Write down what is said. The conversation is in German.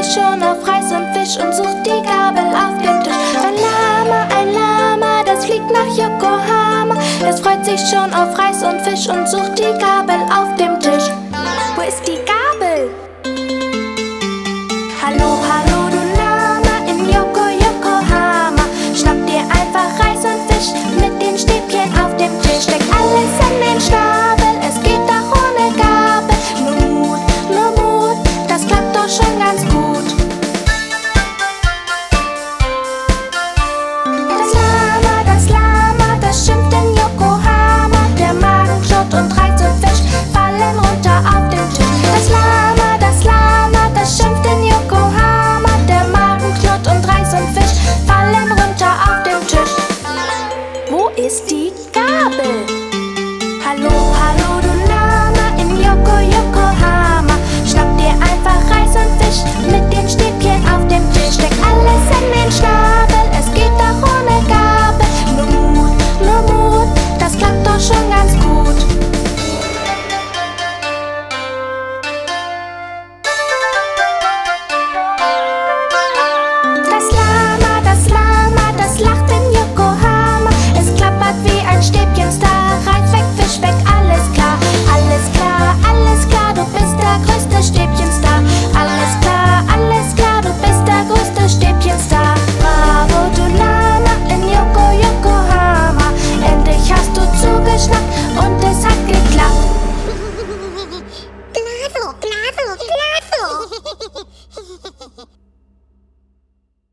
sich schon auf Reis und Fisch und sucht die Gabel auf dem Tisch. Ein Lama, das fliegt nach Yokohama. Es freut sich schon auf Reis und Fisch und sucht die Gabel auf dem Tisch. Wo ist die